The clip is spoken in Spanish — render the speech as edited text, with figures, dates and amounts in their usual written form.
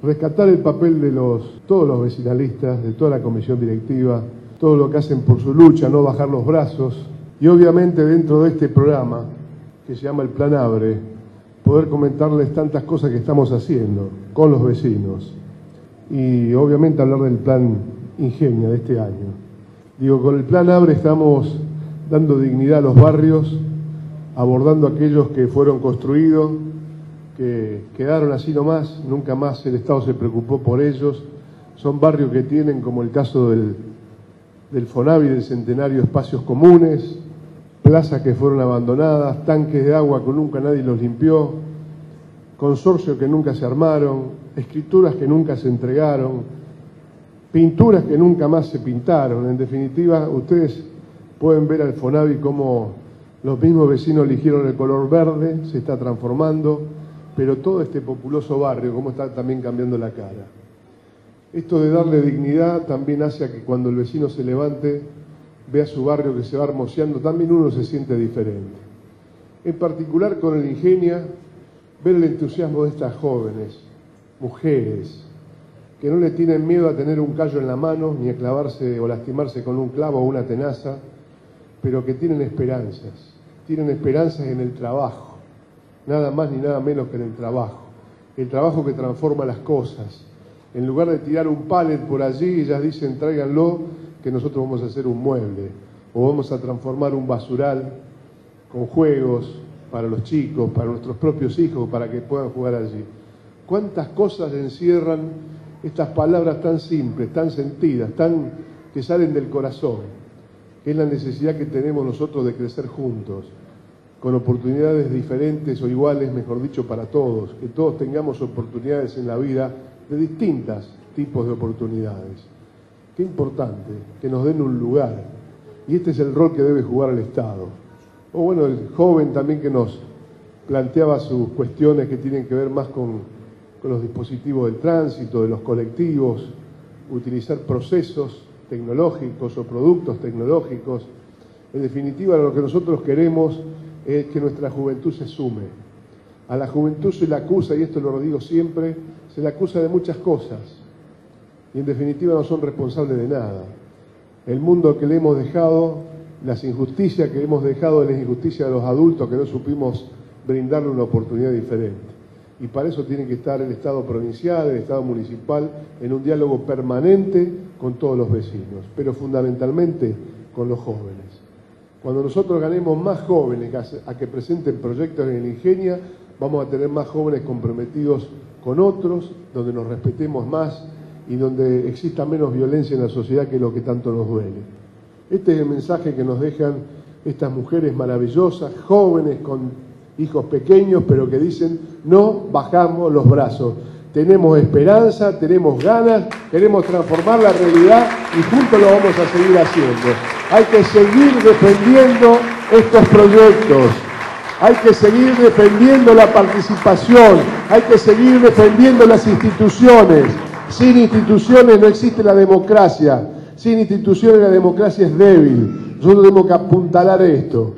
rescatar el papel de todos los vecinalistas, de toda la comisión directiva, todo lo que hacen por su lucha, no bajar los brazos, y obviamente dentro de este programa, que se llama el Plan Abre, poder comentarles tantas cosas que estamos haciendo con los vecinos, y obviamente hablar del Plan Ingenia de este año. Digo, con el Plan Abre estamos dando dignidad a los barrios, abordando aquellos que fueron construidos, que quedaron así nomás, nunca más el Estado se preocupó por ellos. Son barrios que tienen, como el caso del Fonavi del Centenario, espacios comunes, plazas que fueron abandonadas, tanques de agua que nunca nadie los limpió, consorcios que nunca se armaron, escrituras que nunca se entregaron, pinturas que nunca más se pintaron. En definitiva, ustedes pueden ver al Fonavi como los mismos vecinos eligieron el color verde, se está transformando, pero todo este populoso barrio, cómo está también cambiando la cara. Esto de darle dignidad también hace a que cuando el vecino se levante, vea su barrio que se va hermoseando, también uno se siente diferente. En particular con el Ingenia, ver el entusiasmo de estas jóvenes, mujeres, que no le tienen miedo a tener un callo en la mano, ni a clavarse o lastimarse con un clavo o una tenaza, pero que tienen esperanzas en el trabajo, nada más ni nada menos que en el trabajo que transforma las cosas. En lugar de tirar un pallet por allí, ellas dicen tráiganlo, que nosotros vamos a hacer un mueble, o vamos a transformar un basural con juegos para los chicos, para nuestros propios hijos, para que puedan jugar allí. ¿Cuántas cosas encierran estas palabras tan simples, tan sentidas, que salen del corazón? Que es la necesidad que tenemos nosotros de crecer juntos, con oportunidades diferentes o iguales, mejor dicho, para todos, que todos tengamos oportunidades en la vida de distintos tipos de oportunidades. Qué importante que nos den un lugar, y este es el rol que debe jugar el Estado. O bueno, el joven también que nos planteaba sus cuestiones que tienen que ver más con los dispositivos del tránsito, de los colectivos, utilizar procesos tecnológicos o productos tecnológicos. En definitiva, lo que nosotros queremos es que nuestra juventud se sume. A la juventud se la acusa, y esto lo digo siempre, se la acusa de muchas cosas, y en definitiva no son responsables de nada. El mundo que le hemos dejado, las injusticias que hemos dejado, es la injusticia de los adultos que no supimos brindarle una oportunidad diferente. Y para eso tiene que estar el Estado provincial, el Estado municipal, en un diálogo permanente con todos los vecinos, pero fundamentalmente con los jóvenes. Cuando nosotros ganemos más jóvenes a que presenten proyectos en el Ingenia, vamos a tener más jóvenes comprometidos con otros, donde nos respetemos más y donde exista menos violencia en la sociedad, que es lo que tanto nos duele. Este es el mensaje que nos dejan estas mujeres maravillosas, jóvenes con hijos pequeños, pero que dicen, no bajamos los brazos. Tenemos esperanza, tenemos ganas, queremos transformar la realidad y juntos lo vamos a seguir haciendo. Hay que seguir defendiendo estos proyectos, hay que seguir defendiendo la participación, hay que seguir defendiendo las instituciones. Sin instituciones no existe la democracia, sin instituciones la democracia es débil. Nosotros tenemos que apuntalar esto.